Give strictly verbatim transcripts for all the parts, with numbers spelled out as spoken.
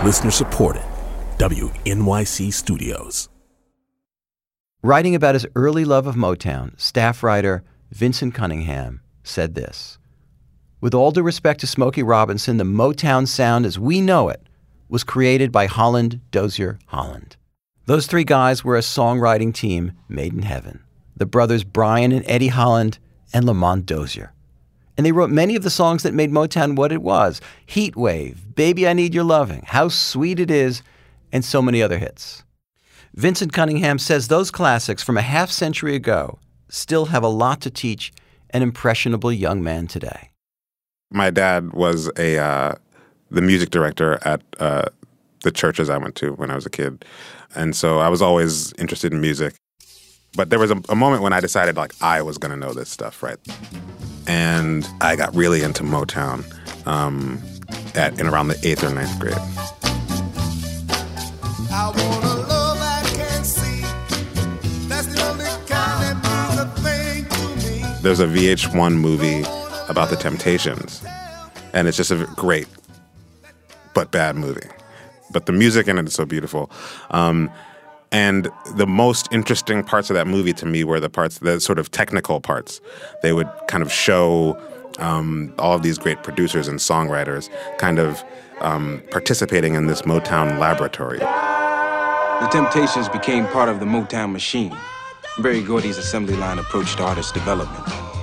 Listener supported. W N Y C Studios. Writing about his early love of Motown, staff writer Vincent Cunningham said this: "With all due respect to Smokey Robinson, the Motown sound as we know it was created by Holland Dozier Holland. Those three guys were a songwriting team made in heaven. The brothers Brian and Eddie Holland and Lamont Dozier. And they wrote many of the songs that made Motown what it was: Heat Wave, Baby I Need Your Loving, How Sweet It Is, and so many other hits." Vincent Cunningham says those classics from a half century ago still have a lot to teach an impressionable young man today. My dad was a uh, the music director at uh, the churches I went to when I was a kid. And so I was always interested in music. But there was a, a moment when I decided, like, I was going to know this stuff, right? And I got really into Motown um, at in around the eighth or ninth grade. I want a love I can't see. That's the only kind that means a thing to me. There's a V H one movie about the Temptations, and it's just a great but bad movie. But the music in it is so beautiful. Um, and the most interesting parts of that movie to me were the parts, the sort of technical parts. They would kind of show um, all of these great producers and songwriters kind of um, participating in this Motown laboratory. The Temptations became part of the Motown machine. Berry Gordy's assembly line approach to artist development.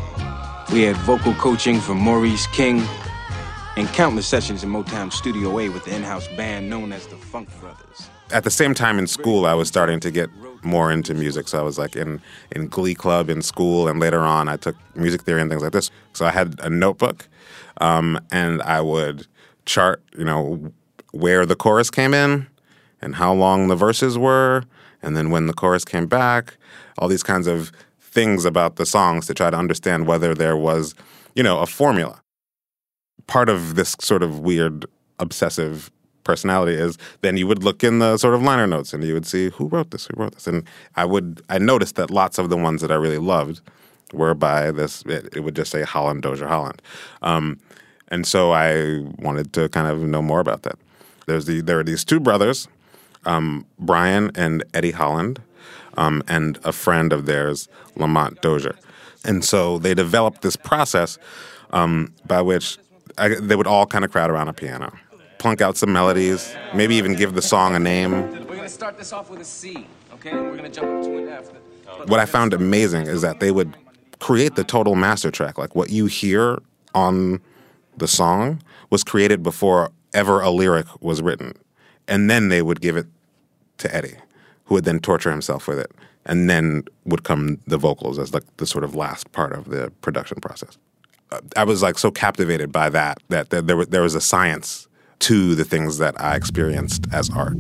We had vocal coaching from Maurice King and countless sessions in Motown Studio A with the in-house band known as the Funk Brothers. At the same time in school, I was starting to get more into music. So I was like in, in Glee Club in school, and later on I took music theory and things like this. So I had a notebook, um, and I would chart, you know, where the chorus came in and how long the verses were, and then when the chorus came back, all these kinds of things about the songs to try to understand whether there was, you know, a formula. Part of this sort of weird, obsessive personality is then you would look in the sort of liner notes and you would see who wrote this, who wrote this. And I would, I noticed that lots of the ones that I really loved were by this, it, it would just say Holland, Dozier, Holland. Um, and so I wanted to kind of know more about that. There's the, there are these two brothers, um, Brian and Eddie Holland, um, and a friend of theirs, Lamont Dozier. And so they developed this process um, by which I, they would all kind of crowd around a piano, plunk out some melodies, maybe even give the song a name. We're going to start this off with a C, okay? We're going to jump up to an F. What I found amazing is that they would create the total master track. Like what you hear on the song was created before ever a lyric was written. And then they would give it to Eddie, who would then torture himself with it. And then would come the vocals as like the sort of last part of the production process. I was like so captivated by that, that there, there, there was a science to the things that I experienced as art.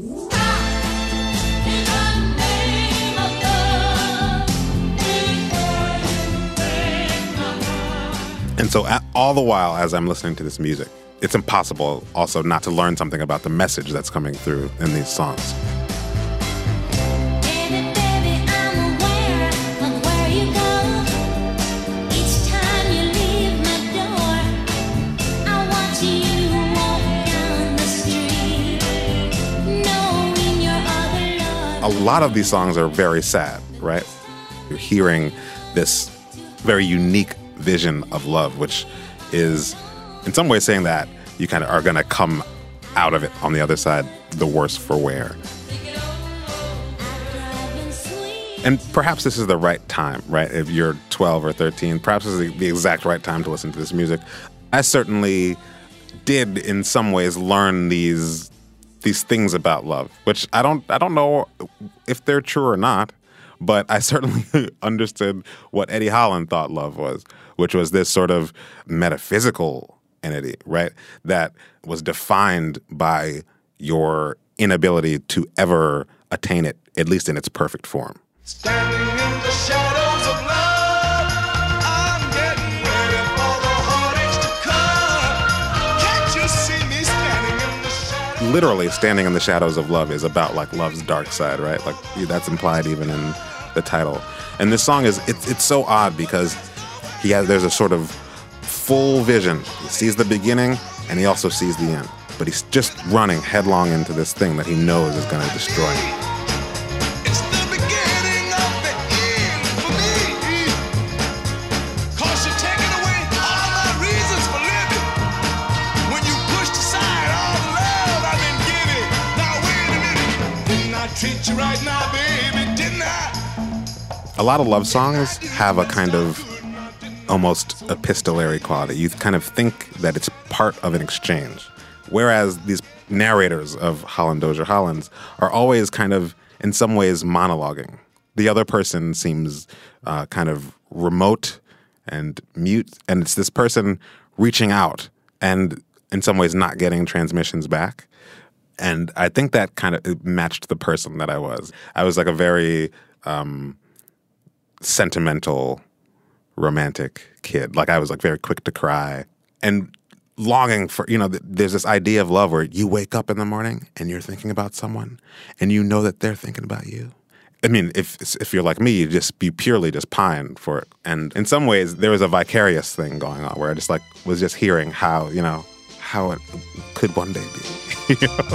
And so at, all the while as I'm listening to this music, it's impossible also not to learn something about the message that's coming through in these songs. A lot of these songs are very sad, right? You're hearing this very unique vision of love, which is in some ways saying that you kind of are going to come out of it on the other side the worse for wear. And perhaps this is the right time, right? If you're twelve or thirteen, perhaps this is the exact right time to listen to this music. I certainly did in some ways learn these these things about love, which I don't I don't know if they're true or not, but I certainly understood what Eddie Holland thought love was, which was this sort of metaphysical entity, right? That was defined by your inability to ever attain it, at least in its perfect form. Standing in the shadows of love, I'm getting ready for the heartaches to come. Can't you see me standing in the shadows? Literally, standing in the shadows of love is about like love's dark side, right? Like that's implied even in the title. And this song is it's it's so odd because he has there's a sort of full vision. He sees the beginning and he also sees the end. but he's just running headlong into this thing that he knows is going to destroy him. It's the beginning of the end for me. 'Cause you're taking away all my reasons for living. When you pushed aside all the love I've been giving. Now wait a minute. Didn't I treat you right now, baby? Didn't I? A lot of love songs have a kind of almost epistolary quality. You kind of think that it's part of an exchange. Whereas these narrators of Holland Dozier Holland's are always kind of, in some ways, monologuing. The other person seems uh, kind of remote and mute, and it's this person reaching out and, in some ways, not getting transmissions back. And I think that kind of matched the person that I was. I was like a very um, sentimental, romantic kid. Like I was like very quick to cry and longing for, you know, th- there's this idea of love where you wake up in the morning and you're thinking about someone and you know that they're thinking about you. I mean, if if you're like me, you just be purely just pine for it. And in some ways, there was a vicarious thing going on where I just like was just hearing how, you know, how it could one day be. You know?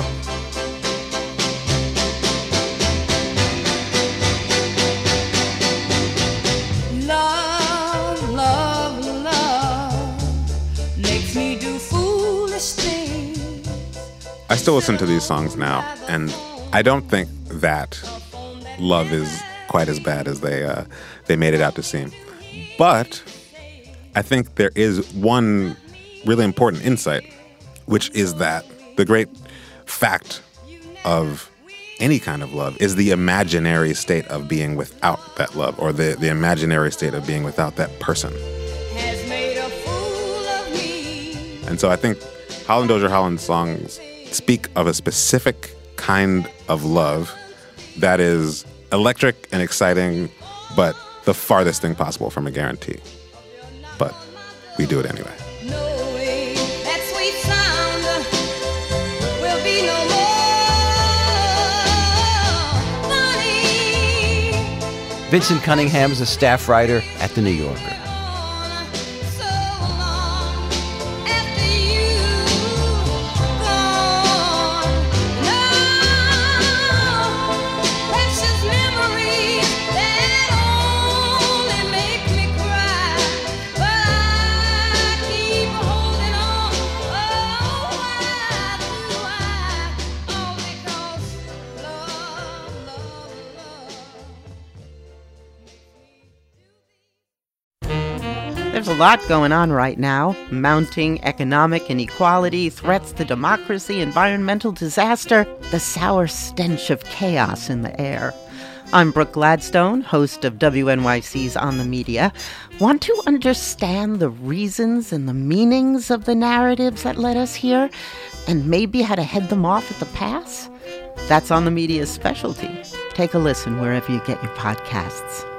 I still listen to these songs now, and I don't think that love is quite as bad as they uh, they made it out to seem. But I think there is one really important insight, which is that the great fact of any kind of love is the imaginary state of being without that love, or the, the imaginary state of being without that person. And so I think Holland Dozier Holland's songs speak of a specific kind of love that is electric and exciting, but the farthest thing possible from a guarantee. But we do it anyway. Vincent Cunningham is a staff writer at The New Yorker. There's a lot going on right now. Mounting economic inequality, threats to democracy, environmental disaster, the sour stench of chaos in the air. I'm Brooke Gladstone, host of W N Y C's On the Media. Want to understand the reasons and the meanings of the narratives that led us here, and maybe how to head them off at the pass? That's On the Media's specialty. Take a listen wherever you get your podcasts.